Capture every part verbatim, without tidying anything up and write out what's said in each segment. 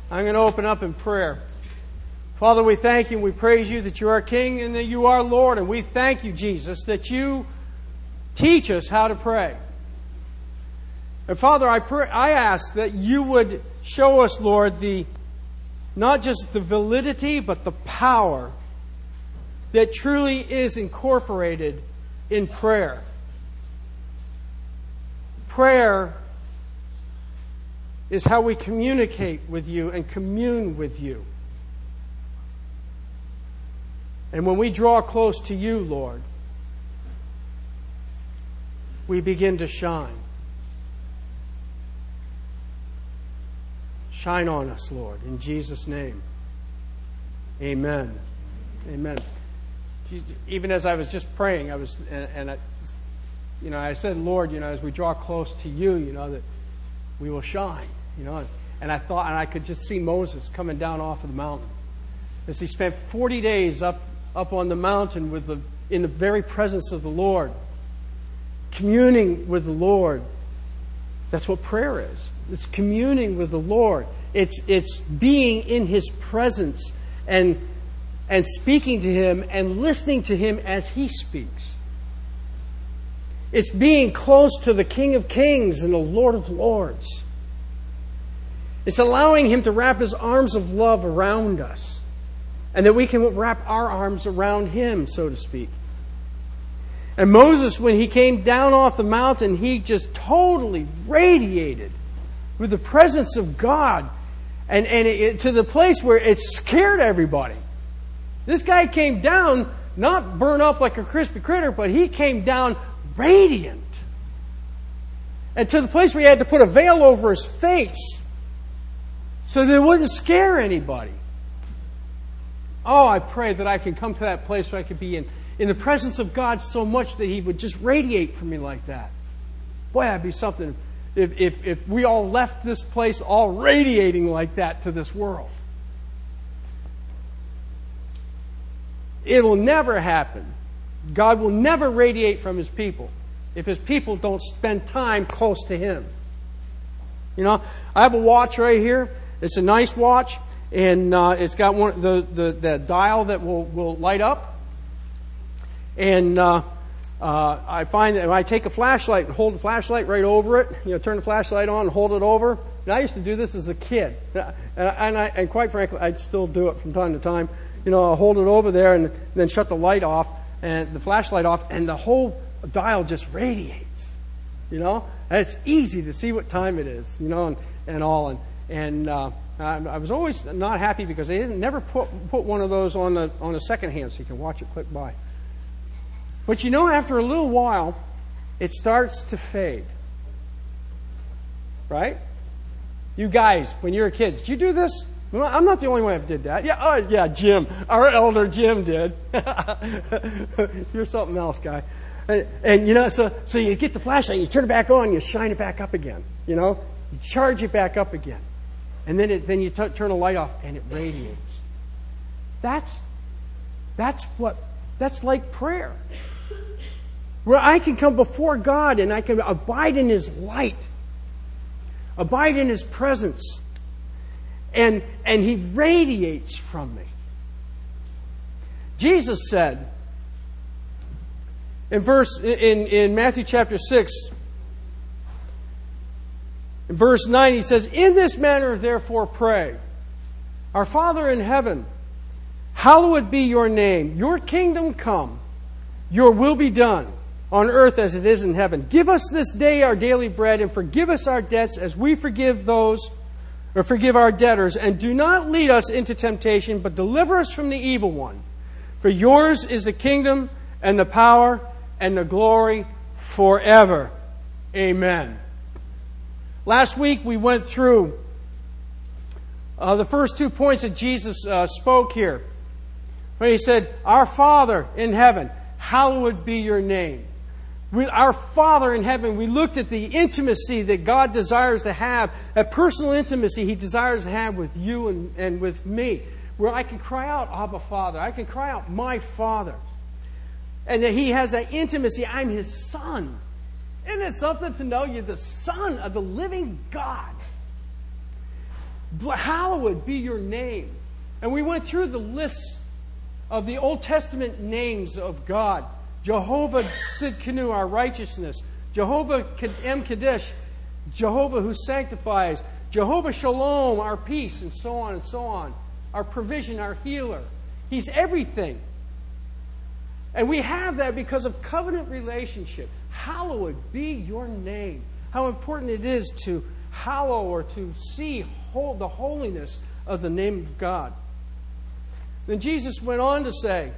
I'm going to open up in prayer. Father, we thank you and we praise you that you are King and that you are Lord. And we thank you, Jesus, that you teach us how to pray. And Father, I pray, I ask that you would show us, Lord, the not just the validity, but the power that truly is incorporated in prayer. Prayer is how we communicate with you and commune with you. And when we draw close to you, Lord, we begin to shine. Shine on us, Lord, in Jesus' name. Amen. Amen. Even as I was just praying, I was, and, and I, you know, I said, Lord, you know, as we draw close to you, you know, that we will shine. You know, and I thought, and I could just see Moses coming down off of the mountain as he spent forty days up up on the mountain with the in the very presence of the Lord, communing with the Lord. That's what prayer is. It's communing with the Lord. It's it's being in His presence and and speaking to Him and listening to Him as He speaks. It's being close to the King of Kings and the Lord of Lords. It's allowing Him to wrap His arms of love around us, and that we can wrap our arms around Him, so to speak. And Moses, when he came down off the mountain, he just totally radiated with the presence of God, and, and it, it, to the place where it scared everybody. This guy came down, not burned up like a crispy critter, but he came down radiant. And to the place where he had to put a veil over his face so that it wouldn't scare anybody. Oh, I pray that I can come to that place where I could be in, in the presence of God so much that He would just radiate from me like that. Boy, that'd be something if, if, if we all left this place all radiating like that to this world. It will never happen. God will never radiate from His people if His people don't spend time close to Him. You know, I have a watch right here. It's a nice watch, and uh, it's got one the, the the dial that will will light up. And uh, uh, I find that if I take a flashlight and hold the flashlight right over it, you know, turn the flashlight on and hold it over. And I used to do this as a kid, and, and, I, and quite frankly, I still do it from time to time. You know, I'll hold it over there and then shut the light off and the flashlight off, and the whole dial just radiates. You know, and it's easy to see what time it is. You know, and, and all and. And uh, I was always not happy because they didn't never put put one of those on the on a second hand so you can watch it click by. But you know, after a little while, it starts to fade. Right? You guys, when you were kids, did you do this? Well, I'm not the only one that did that. Yeah, oh yeah, Jim, our elder Jim did. You're something else, guy. And, and you know, so so you get the flashlight, you turn it back on, you shine it back up again. You know, you charge it back up again. And then it, then you t- turn the light off and it radiates. That's that's what that's like prayer. Where I can come before God and I can abide in His light. Abide in His presence. And and He radiates from me. Jesus said in verse in, in Matthew chapter six, in verse nine, He says, "In this manner therefore pray, Our Father in heaven, hallowed be your name. Your kingdom come. Your will be done on earth as it is in heaven. Give us this day our daily bread, and forgive us our debts as we forgive those, or forgive our debtors. And do not lead us into temptation, but deliver us from the evil one. For yours is the kingdom and the power and the glory forever. Amen." Last week we went through uh, the first two points that Jesus uh, spoke here. When He said, "Our Father in heaven, hallowed be your name." With our Father in heaven, we looked at the intimacy that God desires to have, that personal intimacy He desires to have with you and, and with me, where I can cry out, "Abba, Father." I can cry out, "My Father." And that He has that intimacy. I'm His son. Isn't it something to know you're the son of the living God? Hallowed be your name. And we went through the lists of the Old Testament names of God. Jehovah Sidkenu, our righteousness. Jehovah Em Kadesh, Jehovah who sanctifies. Jehovah Shalom, our peace, and so on and so on. Our provision, our healer. He's everything. And we have that because of covenant relationship. Hallowed be your name. How important it is to hallow or to see whole, the holiness of the name of God. Then Jesus went on to say,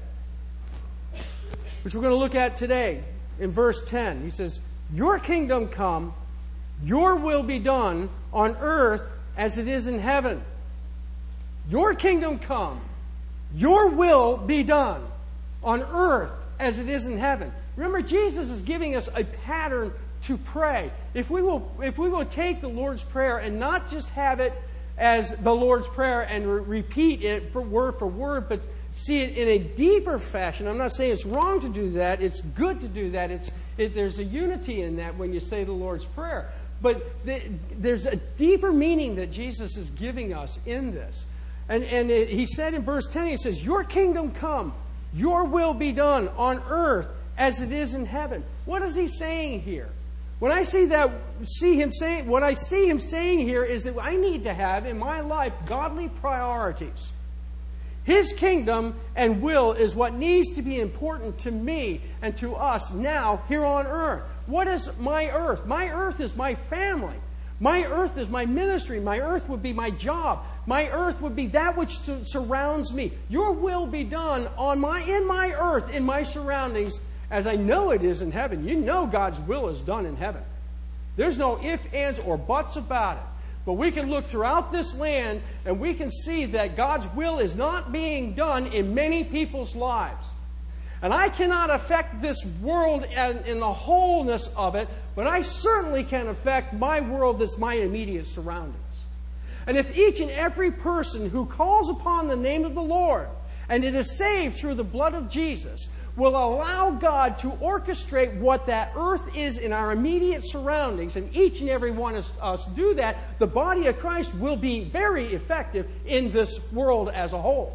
which we're going to look at today in verse ten. He says, your kingdom come, your will be done on earth as it is in heaven. Your kingdom come, your will be done on earth as it is in heaven. Remember, Jesus is giving us a pattern to pray. If we will, if we will take the Lord's Prayer and not just have it as the Lord's Prayer and re- repeat it for word for word, but see it in a deeper fashion. I'm not saying it's wrong to do that. It's good to do that. It's it, there's a unity in that when you say the Lord's Prayer. But the, there's a deeper meaning that Jesus is giving us in this. And, and it, he said in verse ten, he says, your kingdom come, your will be done on earth as it is in heaven. What is he saying here? When I see that, see him saying, what I see him saying here is that I need to have in my life godly priorities. His kingdom and will is what needs to be important to me and to us now here on earth. What is my earth? My earth is my family. My earth is my ministry. My earth would be my job. My earth would be that which su- surrounds me. Your will be done on my in my earth, in my surroundings, as I know it is in heaven. You know God's will is done in heaven. There's no ifs, ands, or buts about it. But we can look throughout this land and we can see that God's will is not being done in many people's lives. And I cannot affect this world in the wholeness of it, but I certainly can affect my world that's my immediate surroundings. And if each and every person who calls upon the name of the Lord, and it is saved through the blood of Jesus, will allow God to orchestrate what that earth is in our immediate surroundings, and each and every one of us do that, the body of Christ will be very effective in this world as a whole.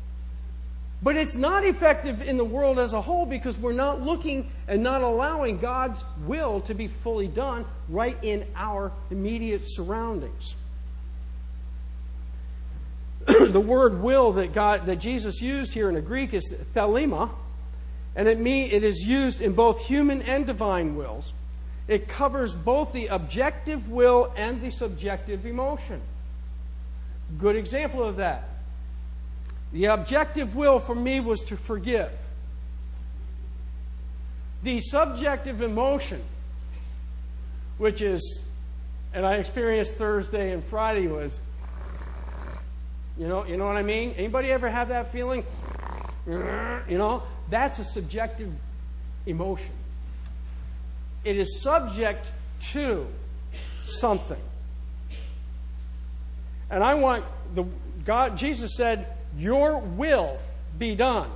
But it's not effective in the world as a whole because we're not looking and not allowing God's will to be fully done right in our immediate surroundings. The word will that God that Jesus used here in the Greek is thelema, and it mean it is used in both human and divine wills. It covers both the objective will and the subjective emotion. Good example of that. The objective will for me was to forgive. The subjective emotion, which is, and I experienced Thursday and Friday, was, you know, you know what I mean? Anybody ever have that feeling? You know, that's a subjective emotion. It is subject to something. And I want the God, Jesus said, your will be done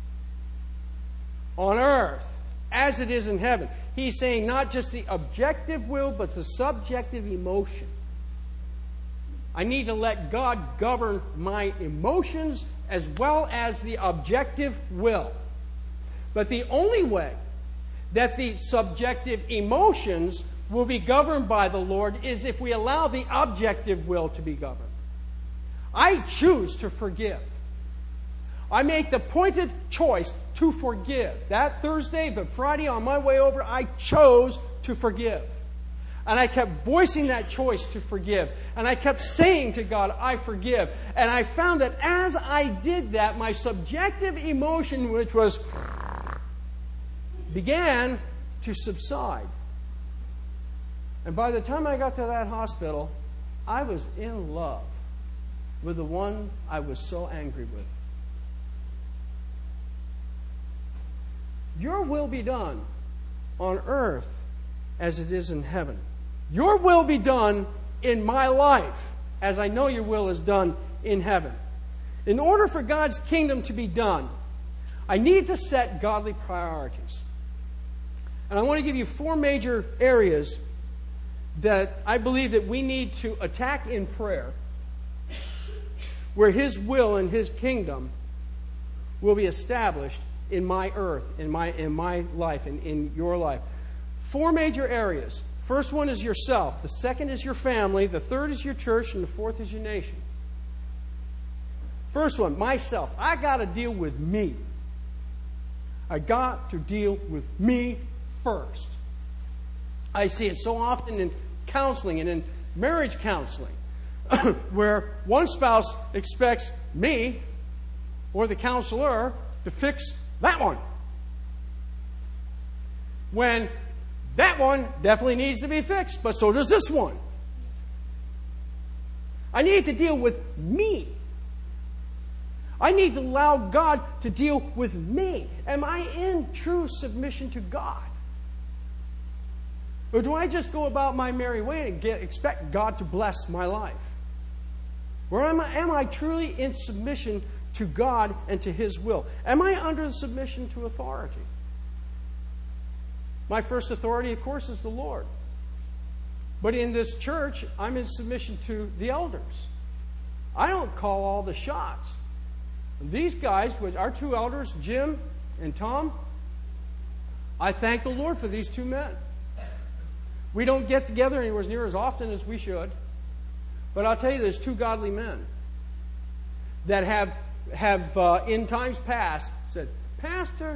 on earth as it is in heaven. He's saying not just the objective will, but the subjective emotion. I need to let God govern my emotions as well as the objective will. But the only way that the subjective emotions will be governed by the Lord is if we allow the objective will to be governed. I choose to forgive. I make the pointed choice to forgive. That Thursday, but Friday on my way over, I chose to forgive. And I kept voicing that choice to forgive. And I kept saying to God, I forgive. And I found that as I did that, my subjective emotion, which was, began to subside. And by the time I got to that hospital, I was in love with the one I was so angry with. Your will be done on earth as it is in heaven. Your will be done in my life as I know your will is done in heaven. In order for God's kingdom to be done, I need to set godly priorities. And I want to give you four major areas that I believe that we need to attack in prayer where His will and His kingdom will be established in my earth, in my, in my life, and in your life. Four major areas. First one is yourself. The second is your family. The third is your church. And the fourth is your nation. First one, myself. I got to deal with me. I got to deal with me first. I see it so often in counseling and in marriage counseling where one spouse expects me or the counselor to fix that one, when that one definitely needs to be fixed, but so does this one. I need to deal with me. I need to allow God to deal with me. Am I in true submission to God? Or do I just go about my merry way and get, expect God to bless my life? Or am I, am I truly in submission to God and to His will? Am I under the submission to authority? My first authority, of course, is the Lord. But in this church, I'm in submission to the elders. I don't call all the shots. These guys, our two elders, Jim and Tom, I thank the Lord for these two men. We don't get together anywhere near as often as we should. But I'll tell you, there's two godly men that have, have uh, in times past, said, Pastor,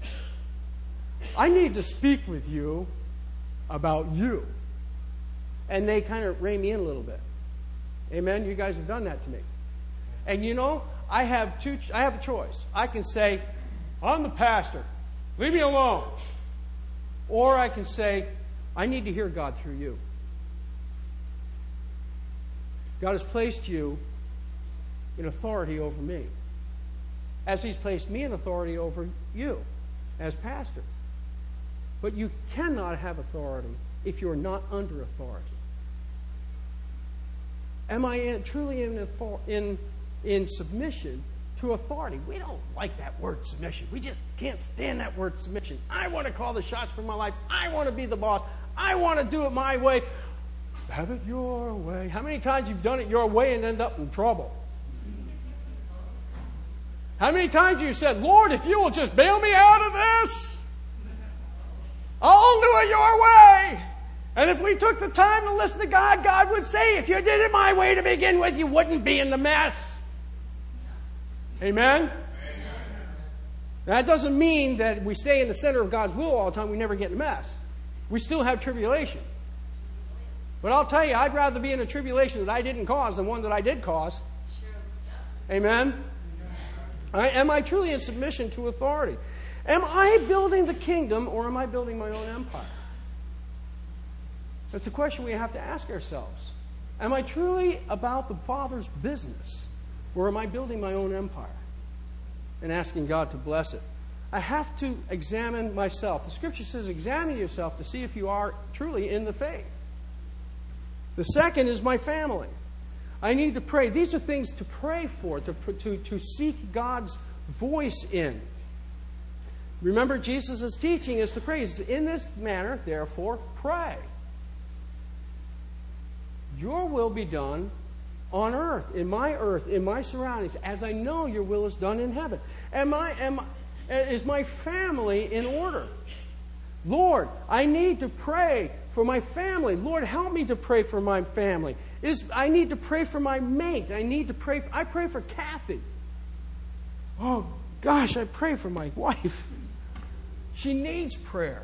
I need to speak with you about you. And they kind of rein me in a little bit. Amen? You guys have done that to me. And you know, I have two. I have a choice. I can say, I'm the pastor. Leave me alone. Or I can say, I need to hear God through you. God has placed you in authority over me, as He's placed me in authority over you as pastor. But you cannot have authority if you're not under authority. Am I in, truly in, in, in submission to authority? We don't like that word submission. We just can't stand that word submission. I want to call the shots for my life. I want to be the boss. I want to do it my way. Have it your way. How many times you've done it your way and end up in trouble? How many times you said, Lord, if you will just bail me out of this, I'll do it your way. And if we took the time to listen to God, God would say, if you did it my way to begin with, you wouldn't be in the mess. Amen? Amen. That doesn't mean that we stay in the center of God's will all the time. We never get in a mess. We still have tribulation. But I'll tell you, I'd rather be in a tribulation that I didn't cause than one that I did cause. Amen? I, am I truly in submission to authority? Am I building the kingdom or am I building my own empire? That's a question we have to ask ourselves. Am I truly about the Father's business or am I building my own empire and asking God to bless it? I have to examine myself. The Scripture says examine yourself to see if you are truly in the faith. The second is my family. I need to pray. These are things to pray for, to, to, to seek God's voice in. Remember, Jesus' teaching is to pray. He says, in this manner, therefore, pray. Your will be done on earth, in my earth, in my surroundings, as I know your will is done in heaven. Am I, am, is my family in order? Lord, I need to pray for my family. Lord, help me to pray for my family. Is I need to pray for my mate. I need to pray. For, I pray for Kathy. Oh, gosh, I pray for my wife. She needs prayer.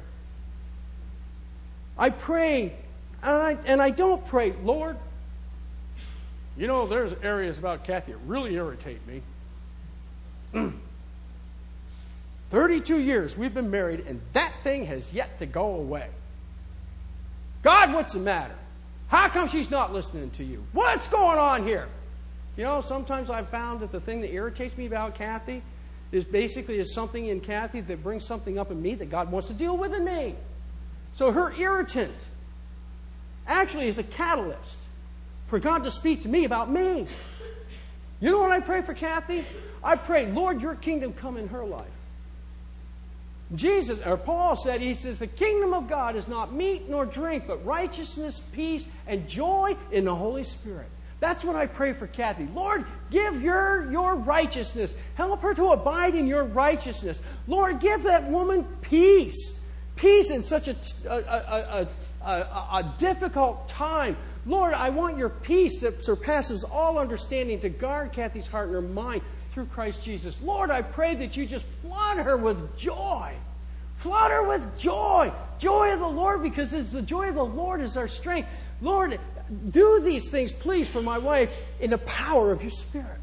I pray, and I, and I don't pray, Lord, you know, there's areas about Kathy that really irritate me. thirty-two years we've been married, and that thing has yet to go away. God, what's the matter? How come she's not listening to you? What's going on here? You know, sometimes I've found that the thing that irritates me about Kathy is basically is something in Kathy that brings something up in me that God wants to deal with in me. So her irritant actually is a catalyst for God to speak to me about me. You know what I pray for Kathy? I pray, Lord, your kingdom come in her life. Jesus, or Paul said, he says, the kingdom of God is not meat nor drink, but righteousness, peace, and joy in the Holy Spirit. That's what I pray for Kathy. Lord, give your, your righteousness. Help her to abide in your righteousness. Lord, give that woman peace. Peace in such a, a, a, a, a, a difficult time. Lord, I want your peace that surpasses all understanding to guard Kathy's heart and her mind through Christ Jesus. Lord, I pray that you just flood her with joy. Flood her with joy. Joy of the Lord, because it's the joy of the Lord is our strength. Lord, do these things, please, for my wife in the power of your Spirit.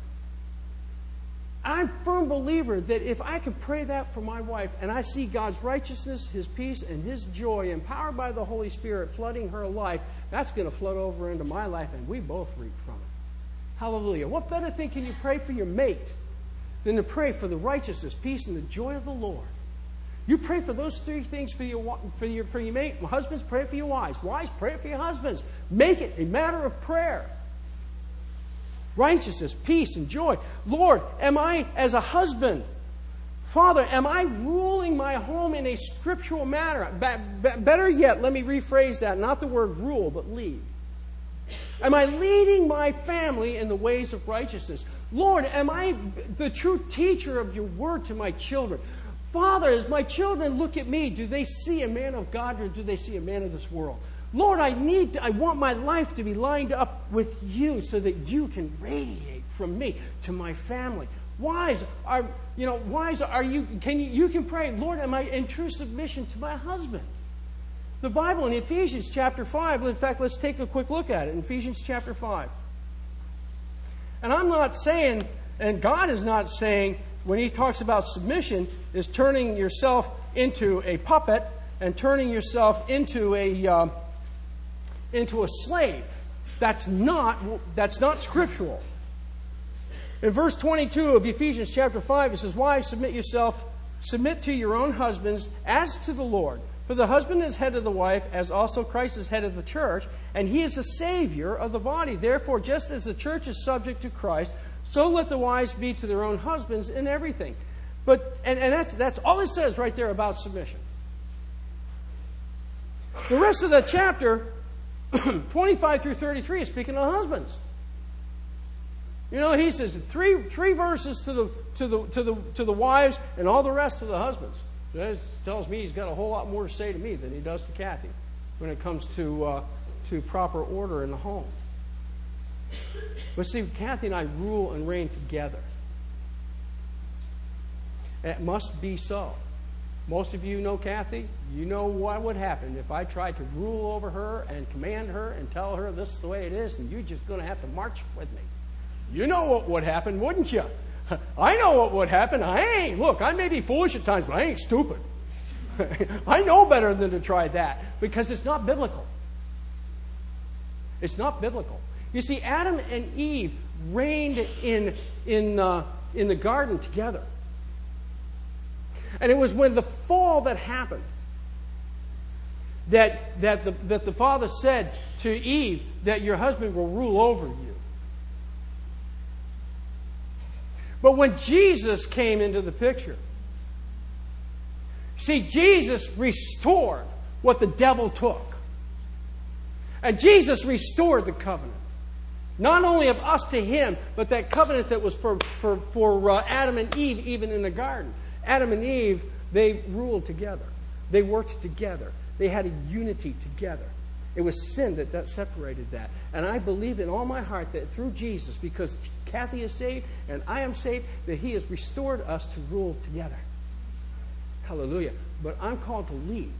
I'm a firm believer that if I could pray that for my wife and I see God's righteousness, His peace, and His joy empowered by the Holy Spirit flooding her life, that's going to flood over into my life and we both reap from it. Hallelujah. What better thing can you pray for your mate than to pray for the righteousness, peace, and the joy of the Lord? You pray for those three things for your, for your, for your mate. Husbands, pray for your wives. Wives, pray for your husbands. Make it a matter of prayer. Righteousness, peace, and joy. Lord, am I, as a husband, Father, am I ruling my home in a scriptural manner? Be- be- better yet, let me rephrase that. Not the word rule, but lead. Am I leading my family in the ways of righteousness? Lord, am I the true teacher of your word to my children? Father, as my children look at me, do they see a man of God or do they see a man of this world? Lord, I need, to, I want my life to be lined up with you so that you can radiate from me to my family. Wives, are you know? Wives, are you? Can you? You can pray, Lord, am I in true submission to my husband? The Bible in Ephesians chapter five. In fact, let's take a quick look at it. In Ephesians chapter five. And I'm not saying, and God is not saying, when He talks about submission, is turning yourself into a puppet and turning yourself into a uh, into a slave. That's not that's not scriptural. In verse twenty-two of Ephesians chapter five, it says, "Wives, submit yourself, submit to your own husbands as to the Lord. For the husband is head of the wife, as also Christ is head of the church, and He is the Savior of the body. Therefore, just as the church is subject to Christ, so let the wives be to their own husbands in everything." But and, and that's that's all it says right there about submission. The rest of the chapter, twenty-five through thirty-three, is speaking to husbands. You know, he says three three verses to the to the to the to the wives and all the rest to the husbands. That tells me he's got a whole lot more to say to me than he does to Kathy when it comes to uh, to proper order in the home. But see, Kathy and I rule and reign together. It must be so. Most of you know Kathy. You know what would happen if I tried to rule over her and command her and tell her this is the way it is, and you're just going to have to march with me. You know what would happen, wouldn't you? I know what would happen. I ain't, look, I may be foolish at times, but I ain't stupid. I know better than to try that because it's not biblical. It's not biblical. You see, Adam and Eve reigned in, in, uh, in the garden together. And it was when the fall that happened that, that, the, that the Father said to Eve that your husband will rule over you. But when Jesus came into the picture, see, Jesus restored what the devil took. And Jesus restored the covenant. Not only of us to Him, but that covenant that was for, for, for uh, Adam and Eve even in the garden. Adam and Eve, they ruled together. They worked together. They had a unity together. It was sin that, that separated that. And I believe in all my heart that through Jesus, because Kathy is saved and I am saved, that He has restored us to rule together. Hallelujah. But I'm called to lead.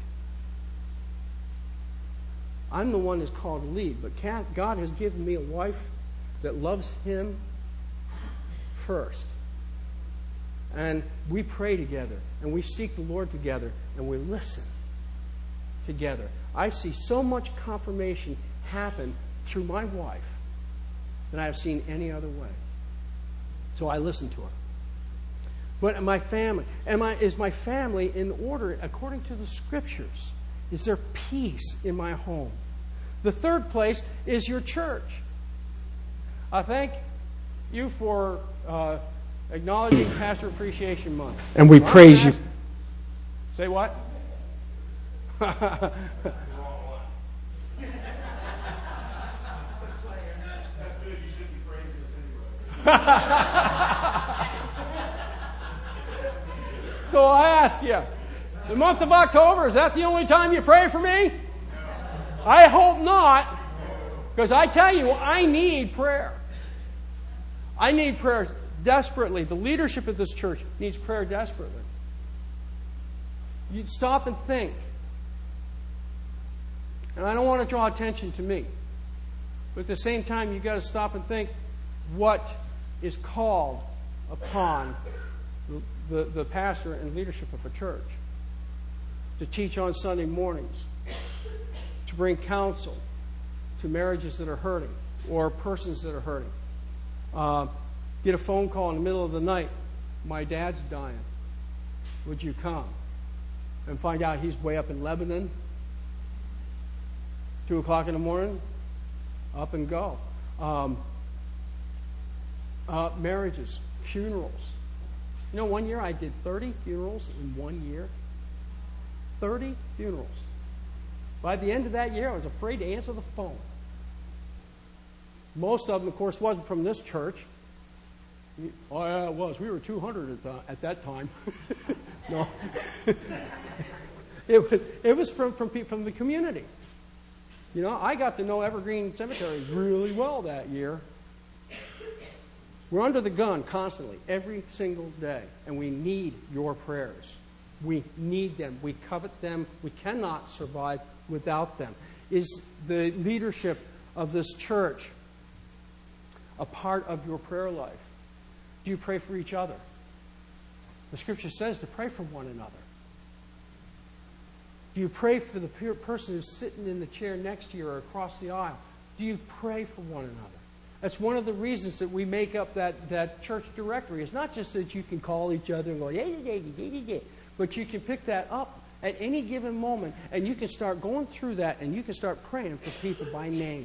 I'm the one that's called to lead. But God has given me a wife that loves Him first. And we pray together. And we seek the Lord together. And we listen together. I see so much confirmation happen through my wife than I have seen any other way. So I listen to her. But my family, am I, is my family in order according to the Scriptures? Is there peace in my home? The third place is your church. I thank you for uh, acknowledging Pastor Appreciation Month. And we praise you. Say what? So I ask you, the month of October, is that the only time you pray for me? I hope not, because I tell you, I need prayer. I need prayer desperately. The leadership of this church needs prayer desperately. You'd stop and think. And I don't want to draw attention to me. But at the same time, you've got to stop and think what is called upon the, the, the pastor and leadership of a church. To teach on Sunday mornings. To bring counsel to marriages that are hurting or persons that are hurting. Uh, get a phone call in the middle of the night. My dad's dying. Would you come? And find out he's way up in Lebanon. Two o'clock in the morning. Up and go. Um, uh, marriages. Funerals. You know, one year I did thirty funerals in one year. thirty funerals. By the end of that year, I was afraid to answer the phone. Most of them, of course, wasn't from this church. Oh, yeah, it was. We were two hundred at, the, at that time. No. it was, it was from, from, from the community. You know, I got to know Evergreen Cemetery really well that year. We're under the gun constantly, every single day, and we need your prayers. We need them. We covet them. We cannot survive without them. Is the leadership of this church a part of your prayer life? Do you pray for each other? The Scripture says to pray for one another. Do you pray for the person who's sitting in the chair next to you or across the aisle? Do you pray for one another? That's one of the reasons that we make up that, that church directory. It's not just that you can call each other and go, yeah, yeah, yeah, yeah, yeah, but you can pick that up at any given moment and you can start going through that and you can start praying for people by name.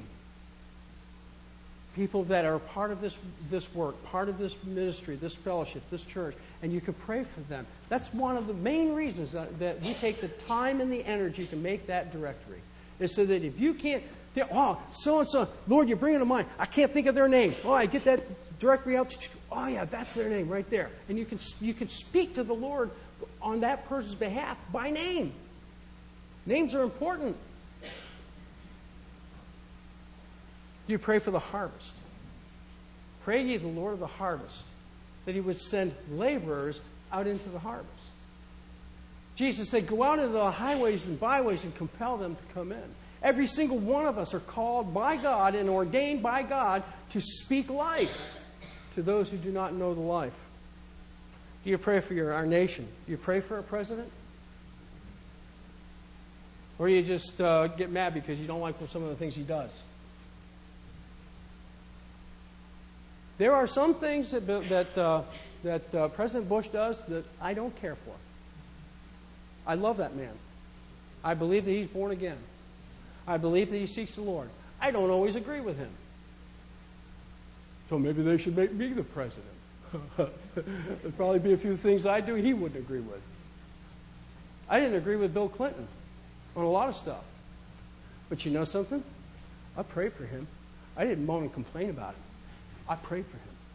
People that are part of this, this work, part of this ministry, this fellowship, this church, and you can pray for them. That's one of the main reasons that, that we take the time and the energy to make that directory. Is so that if you can't, oh, so-and-so, Lord, you're bringing to mind. I can't think of their name. Oh, I get that directory out. Oh, yeah, that's their name right there. And you can, you can speak to the Lord on that person's behalf by name. Names are important. Do you pray for the harvest? Pray ye the Lord of the harvest that He would send laborers out into the harvest. Jesus said, go out into the highways and byways and compel them to come in. Every single one of us are called by God and ordained by God to speak life to those who do not know the life. Do you pray for your, our nation? Do you pray for our president? Or you just uh, get mad because you don't like some of the things he does? There are some things that, that, uh, that uh, President Bush does that I don't care for. I love that man. I believe that he's born again. I believe that he seeks the Lord. I don't always agree with him. So maybe they should make me the president. There'd probably be a few things I do he wouldn't agree with. I didn't agree with Bill Clinton on a lot of stuff. But you know something? I prayed for him. I didn't moan and complain about him. I prayed for him.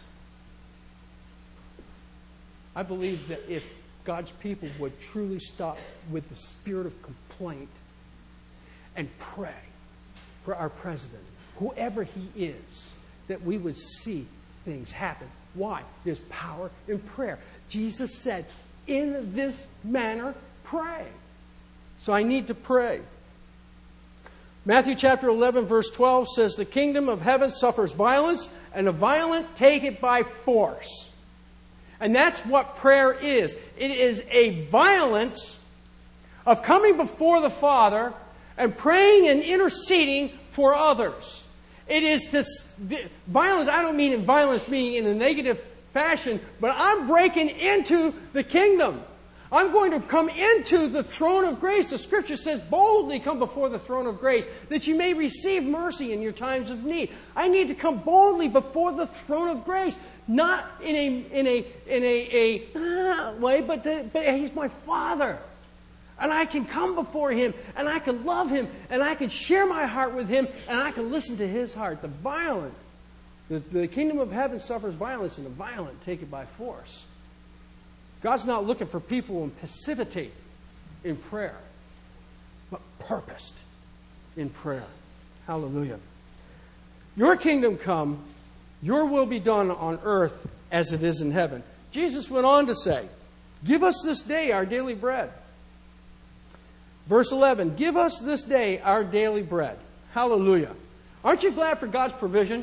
I believe that if God's people would truly stop with the spirit of complaint and pray for our president, whoever he is, that we would see things happen. Why? There's power in prayer. Jesus said, in this manner, pray. So I need to pray. Matthew chapter eleven, verse twelve says, the kingdom of heaven suffers violence, and the violent take it by force. And that's what prayer is. It is a violence of coming before the Father and praying and interceding for others. It is this violence. I don't mean in violence being in a negative fashion, but I'm breaking into the kingdom. I'm going to come into the throne of grace. The Scripture says, boldly come before the throne of grace, that you may receive mercy in your times of need. I need to come boldly before the throne of grace, not in a in a in a, a uh, way, but, the, but He's my Father. And I can come before Him, and I can love Him, and I can share my heart with Him, and I can listen to His heart. The violent The, the kingdom of heaven suffers violence, and the violent take it by force. God's not looking for people who precipitate in prayer, but purposed in prayer. Hallelujah. Your kingdom come, your will be done on earth as it is in heaven. Jesus went on to say, give us this day our daily bread. Verse eleven, give us this day our daily bread. Hallelujah. Aren't you glad for God's provision?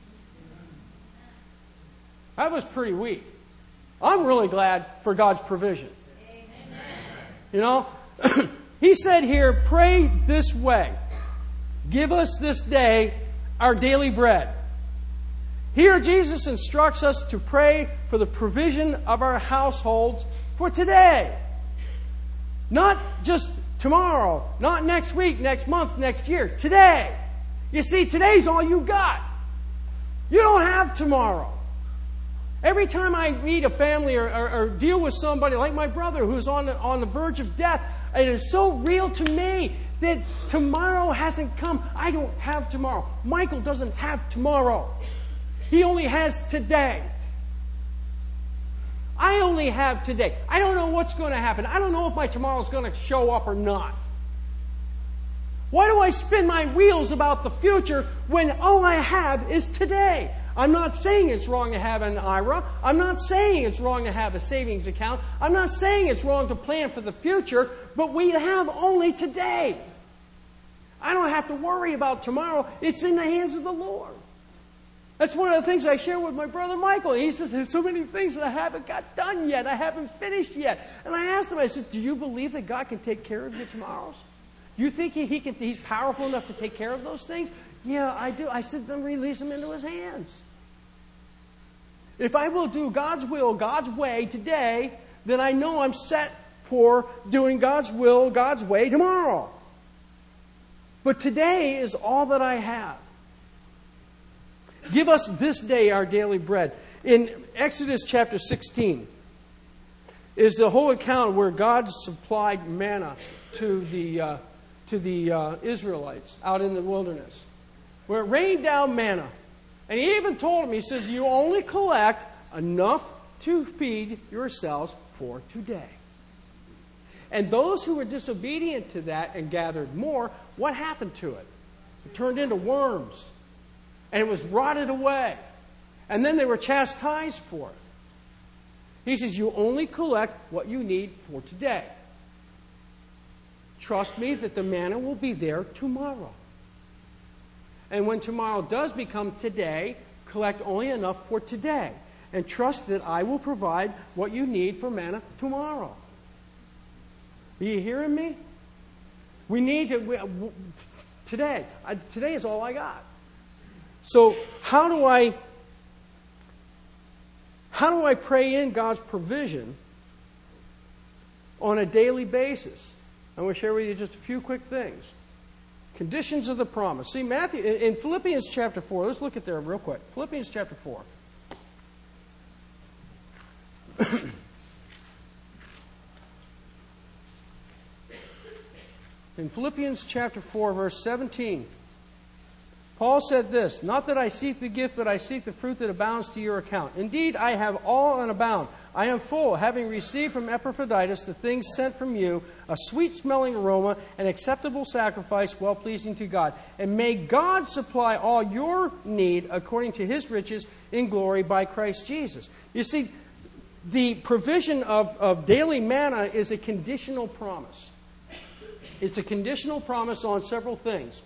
That was pretty weak. I'm really glad for God's provision. Amen. You know, he said here, pray this way. Give us this day our daily bread. Here Jesus instructs us to pray for the provision of our households for today. Not just tomorrow, not next week, next month, next year. Today. You see, today's all you got. You don't have tomorrow. Every time I meet a family or, or, or deal with somebody like my brother who's on the, on the verge of death, it is so real to me that tomorrow hasn't come. I don't have tomorrow. Michael doesn't have tomorrow. He only has today. I only have today. I don't know what's going to happen. I don't know if my tomorrow's going to show up or not. Why do I spin my wheels about the future when all I have is today? I'm not saying it's wrong to have an I R A. I'm not saying it's wrong to have a savings account. I'm not saying it's wrong to plan for the future, but we have only today. I don't have to worry about tomorrow. It's in the hands of the Lord. That's one of the things I share with my brother Michael. He says, there's so many things that I haven't got done yet. I haven't finished yet. And I asked him, I said, do you believe that God can take care of your tomorrows? You think he, he can, He's powerful enough to take care of those things? Yeah, I do. I said, then release them into His hands. If I will do God's will, God's way today, then I know I'm set for doing God's will, God's way tomorrow. But today is all that I have. Give us this day our daily bread. In Exodus chapter sixteen is the whole account where God supplied manna to the uh, to the uh, Israelites out in the wilderness, where it rained down manna. And he even told them, he says, you only collect enough to feed yourselves for today. And those who were disobedient to that and gathered more, what happened to it? It turned into worms. And it was rotted away. And then they were chastised for it. He says, you only collect what you need for today. Trust me that the manna will be there tomorrow. And when tomorrow does become today, collect only enough for today. And trust that I will provide what you need for manna tomorrow. Are you hearing me? We need to, we, today. I, today is all I got. So how do I, how do I pray in God's provision on a daily basis? I'm going to share with you just a few quick things. Conditions of the promise. See, Matthew, in Philippians chapter four, let's look at there real quick. Philippians chapter four. In Philippians chapter four, verse seventeen, Paul said this, not that I seek the gift, but I seek the fruit that abounds to your account. Indeed, I have all and abound. I am full, having received from Epaphroditus the things sent from you, a sweet-smelling aroma, an acceptable sacrifice, well-pleasing to God. And may God supply all your need according to His riches in glory by Christ Jesus. You see, the provision of, of daily manna is a conditional promise. It's a conditional promise on several things.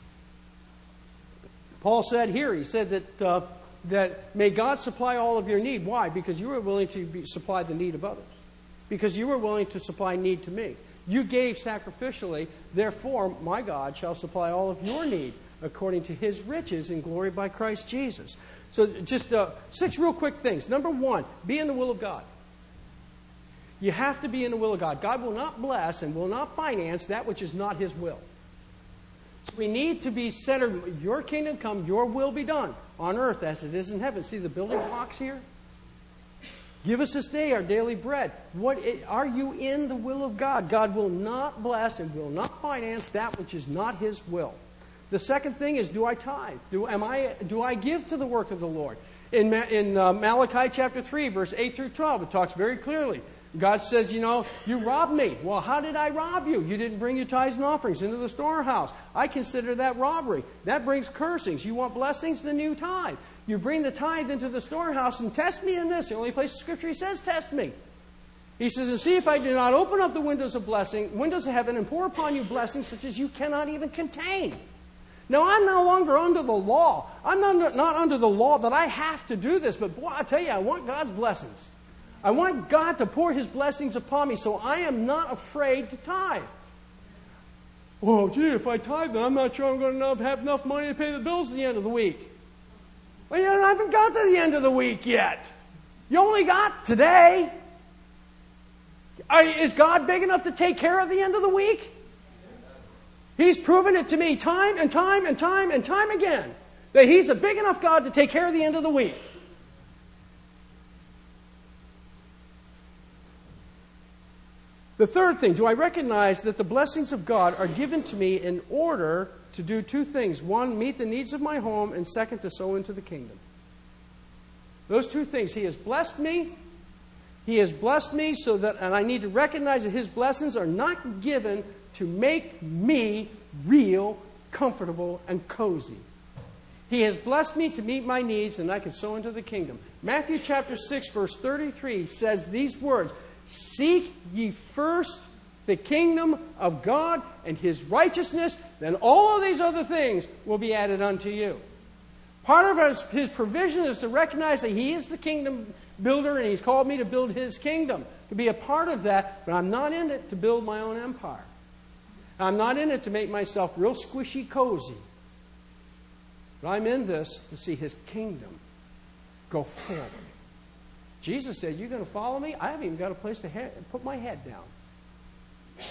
Paul said here, he said that uh, that may God supply all of your need. Why? Because you were willing to be, supply the need of others. Because you were willing to supply need to me. You gave sacrificially, therefore my God shall supply all of your need according to His riches in glory by Christ Jesus. So just uh, six real quick things. Number one, be in the will of God. You have to be in the will of God. God will not bless and will not finance that which is not His will. So we need to be centered. Your kingdom come, your will be done on earth as it is in heaven. See the building blocks here? Give us this day our daily bread. What are you in the will of God? God will not bless and will not finance that which is not His will. The second thing is, do I tithe? Do, am I, do I give to the work of the Lord? In, in uh, Malachi chapter three, verse eight through twelve, it talks very clearly. God says, you know, you robbed me. Well, how did I rob you? You didn't bring your tithes and offerings into the storehouse. I consider that robbery. That brings cursings. You want blessings? Then you tithe. You bring the tithe into the storehouse and test me in this. The only place in Scripture he says, test me. He says, and see if I do not open up the windows of blessing, windows of heaven, and pour upon you blessings such as you cannot even contain. Now, I'm no longer under the law. I'm not, not under the law that I have to do this. But boy, I tell you, I want God's blessings. I want God to pour His blessings upon me, so I am not afraid to tithe. Well, gee, if I tithe, then I'm not sure I'm going to have enough money to pay the bills at the end of the week. Well, you haven't got to the end of the week yet. You only got today. Is God big enough to take care of the end of the week? He's proven it to me time and time and time and time again that He's a big enough God to take care of the end of the week. The third thing, do I recognize that the blessings of God are given to me in order to do two things? One, meet the needs of my home, and second, to sow into the kingdom. Those two things. He has blessed me. He has blessed me so that, and I need to recognize that His blessings are not given to make me real, comfortable, and cozy. He has blessed me to meet my needs, and I can sow into the kingdom. Matthew chapter six, verse thirty-three says these words, seek ye first the kingdom of God and His righteousness, then all of these other things will be added unto you. Part of his, his provision is to recognize that He is the kingdom builder and He's called me to build His kingdom, to be a part of that, but I'm not in it to build my own empire. I'm not in it to make myself real squishy cozy. But I'm in this to see His kingdom go forward. Jesus said, you're going to follow me? I haven't even got a place to he- put my head down.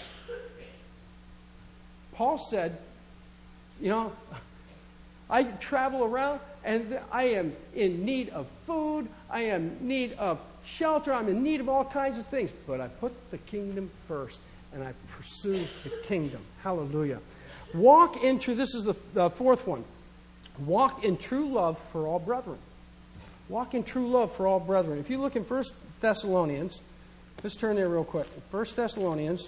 Paul said, you know, I travel around and I am in need of food. I am in need of shelter. I'm in need of all kinds of things. But I put the kingdom first and I pursue the kingdom. Hallelujah. Walk into, this is the, the fourth one. Walk in true love for all brethren. Walk in true love for all brethren. If you look in First Thessalonians, let's turn there real quick. First Thessalonians.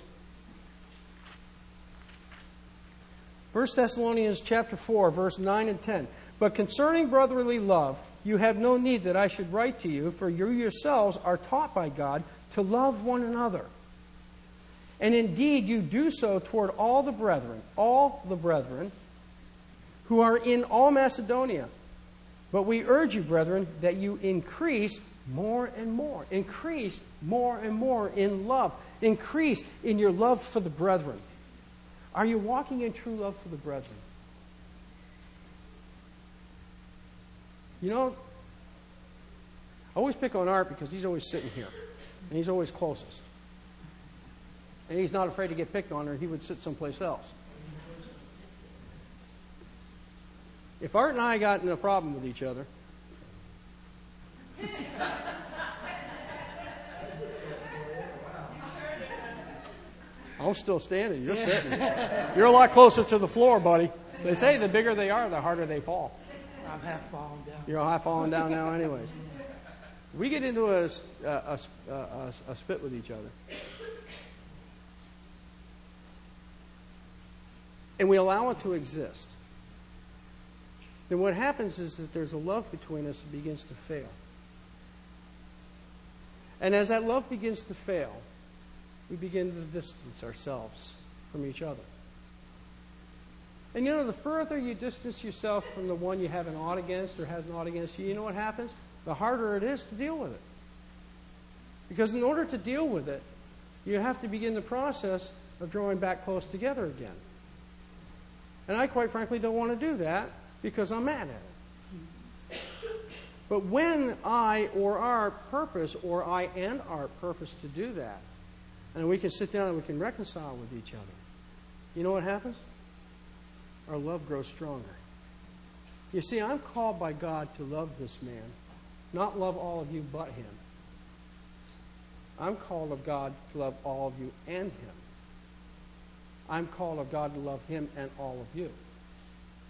First Thessalonians chapter four, verse nine and ten. But concerning brotherly love, you have no need that I should write to you, for you yourselves are taught by God to love one another. And indeed you do so toward all the brethren, all the brethren who are in all Macedonia. But we urge you, brethren, that you increase more and more. Increase more and more in love. Increase in your love for the brethren. Are you walking in true love for the brethren? You know, I always pick on Art because he's always sitting here. And he's always closest. And he's not afraid to get picked on, or he would sit someplace else. If Art and I got in a problem with each other, I'm still standing. You're yeah. sitting. You're a lot closer to the floor, buddy. They say the bigger they are, the harder they fall. I'm half falling down. You're half falling down now anyways. We get into a, a, a, a, a spit with each other. And we allow it to exist. Then what happens is that there's a love between us that begins to fail. And as that love begins to fail, we begin to distance ourselves from each other. And you know, the further you distance yourself from the one you have an ought against or has an ought against you, you know what happens? The harder it is to deal with it. Because in order to deal with it, you have to begin the process of drawing back close together again. And I quite frankly don't want to do that because I'm mad at it. But when I or our purpose, or I and our purpose to do that, and we can sit down and we can reconcile with each other, you know what happens? Our love grows stronger. You see, I'm called by God to love this man, not love all of you but him. I'm called of God to love all of you and him. I'm called of God to love him and all of you.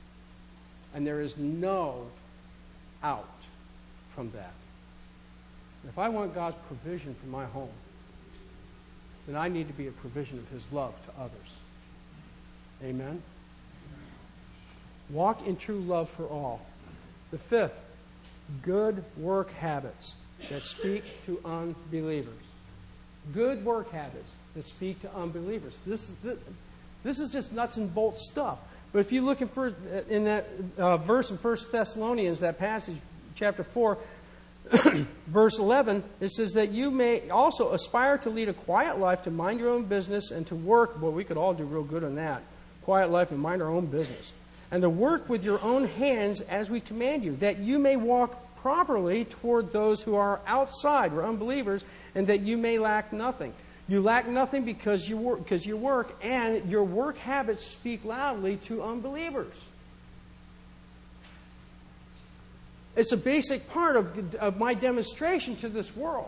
And there is no out from that. If I want God's provision for my home, then I need to be a provision of His love to others. Amen? Walk in true love for all. The fifth, good work habits that speak to unbelievers. Good work habits that speak to unbelievers. This is this is just nuts and bolts stuff. But if you look in, first, in that uh, verse in First Thessalonians, that passage, chapter four, verse eleven, it says that you may also aspire to lead a quiet life, to mind your own business, and to work. Well, we could all do real good on that. Quiet life and mind our own business. And to work with your own hands as we command you, that you may walk properly toward those who are outside, or unbelievers, and that you may lack nothing. You lack nothing because you work, because you work, and your work habits speak loudly to unbelievers. It's a basic part of, of my demonstration to this world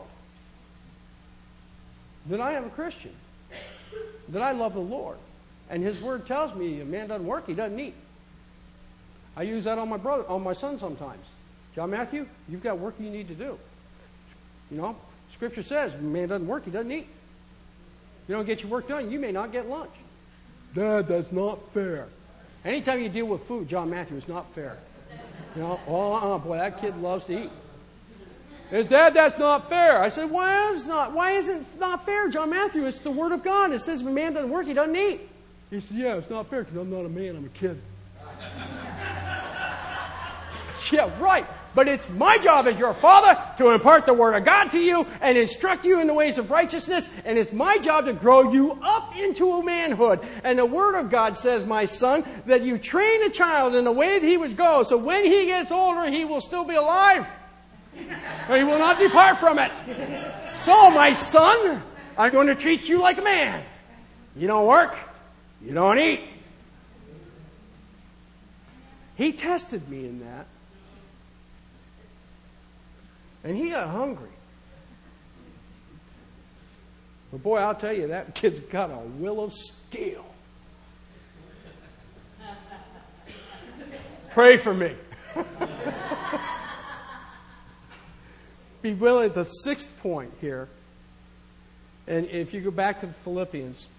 that I am a Christian, that I love the Lord. And His Word tells me a man doesn't work, he doesn't eat. I use that on my brother, on my son sometimes. John Matthew, you've got work you need to do. You know, Scripture says a man doesn't work, he doesn't eat. If you don't get your work done, you may not get lunch. Dad, that's not fair. Anytime you deal with food, John Matthew, it's not fair. You know, oh, uh-uh, boy, that kid loves to eat. His dad, that's not fair. I said, why is not? Why is it not fair, John Matthew? It's the Word of God. It says if a man doesn't work, he doesn't eat. He said, yeah, it's not fair because I'm not a man, I'm a kid. Yeah, right. But it's my job as your father to impart the Word of God to you and instruct you in the ways of righteousness. And it's my job to grow you up into a manhood. And the Word of God says, my son, that you train a child in the way that he would go. So when he gets older, he will still be alive. Or he will not depart from it. So, my son, I'm going to treat you like a man. You don't work. You don't eat. He tested me in that. And he got hungry. But boy, I'll tell you, that kid's got a will of steel. Pray for me. Be willing, the sixth point here, and if you go back to Philippians,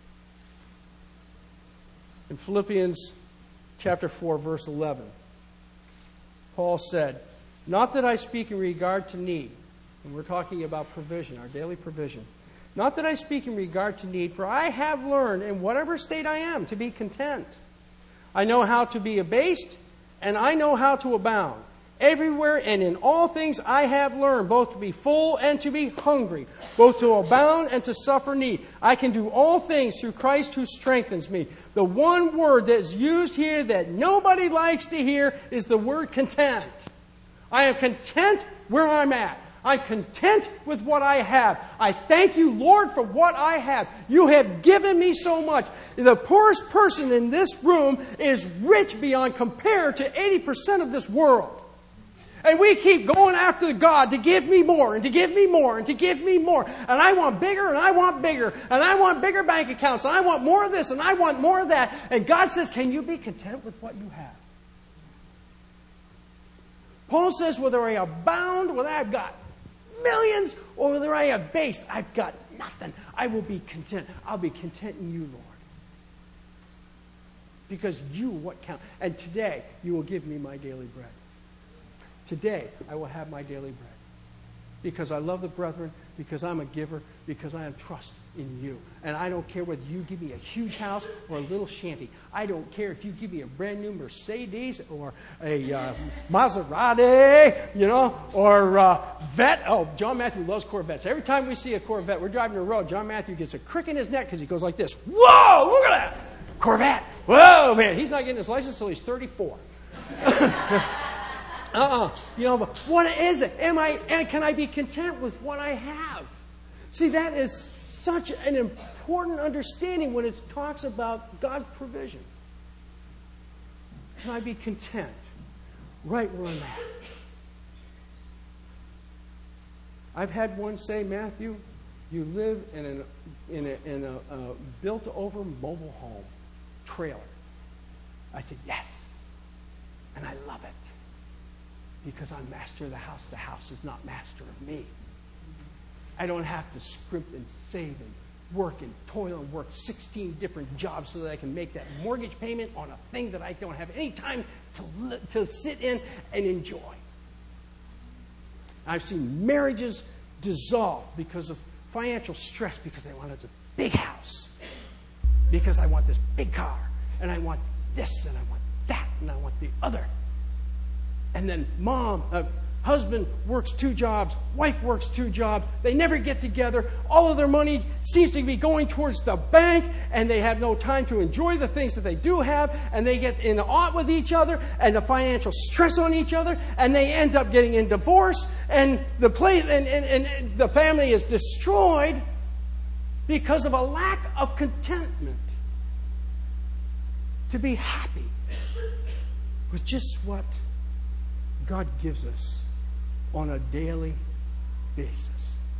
in Philippians chapter four, verse eleven, Paul said, not that I speak in regard to need, and we're talking about provision, our daily provision. Not that I speak in regard to need, for I have learned in whatever state I am to be content. I know how to be abased, and I know how to abound. Everywhere and in all things I have learned, both to be full and to be hungry, both to abound and to suffer need. I can do all things through Christ who strengthens me. The one word that's used here that nobody likes to hear is the word content. I am content where I'm at. I'm content with what I have. I thank you, Lord, for what I have. You have given me so much. The poorest person in this room is rich beyond compare to eighty percent of this world. And we keep going after God to give me more and to give me more and to give me more. And I want bigger and I want bigger. And I want bigger bank accounts. And I want more of this and I want more of that. And God says, can you be content with what you have? Paul says, whether I abound, whether I've got millions, or whether I have base, I've got nothing. I will be content. I'll be content in you, Lord. Because you are what counts. And today, you will give me my daily bread. Today, I will have my daily bread. Because I love the brethren, because I'm a giver, because I have trust in you. And I don't care whether you give me a huge house or a little shanty. I don't care if you give me a brand new Mercedes or a uh, Maserati, you know, or uh, Vet. Oh, John Matthew loves Corvettes. Every time we see a Corvette, we're driving the road, John Matthew gets a crick in his neck because he goes like this. Whoa, look at that. Corvette. Whoa, man. He's not getting his license until he's thirty-four. Uh-uh. You know, but what is it? Am I, and can I be content with what I have? See, that is such an important understanding when it talks about God's provision. Can I be content right where I'm at? I've had one say, Matthew, you live in, an, in a, in a, a built-over mobile home trailer. I said, yes. And I love it. Because I'm master of the house. The house is not master of me. I don't have to scrimp and save and work and toil and work sixteen different jobs so that I can make that mortgage payment on a thing that I don't have any time to, li- to sit in and enjoy. I've seen marriages dissolve because of financial stress because they wanted a big house. Because I want this big car. And I want this and I want that and I want the other. And then mom, uh, husband works two jobs, wife works two jobs. They never get together. All of their money seems to be going towards the bank, and they have no time to enjoy the things that they do have, and they get in aught with each other, and the financial stress on each other, and they end up getting in divorce, and the place and, and, and the family is destroyed because of a lack of contentment to be happy with just what God gives us on a daily basis.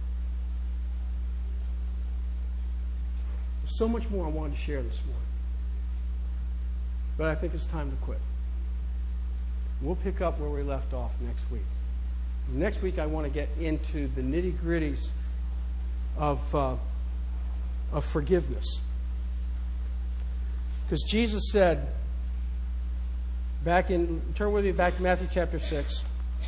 There's so much more I wanted to share this morning. But I think it's time to quit. We'll pick up where we left off next week. Next week I want to get into the nitty-gritties of, uh, of forgiveness. Because Jesus said, back in, turn with me back to Matthew chapter six,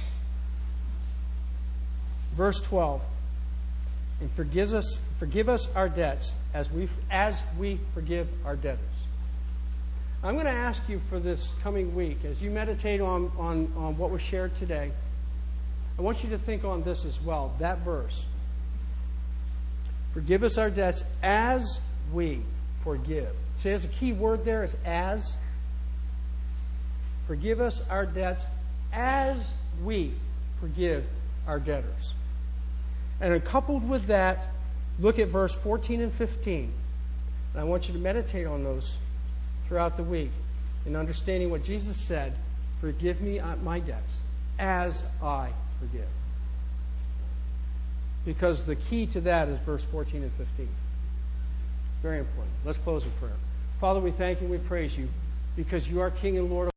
verse twelve. And forgive us, forgive us our debts as we, as we forgive our debtors. I'm going to ask you for this coming week, as you meditate on, on, on what was shared today, I want you to think on this as well, that verse. Forgive us our debts as we forgive. So there's a key word there, is as. Forgive us our debts as we forgive our debtors. And coupled with that, look at verse fourteen and fifteen. And I want you to meditate on those throughout the week in understanding what Jesus said, forgive me my debts as I forgive. Because the key to that is verse fourteen and fifteen. Very important. Let's close in prayer. Father, we thank you and we praise you because you are King and Lord of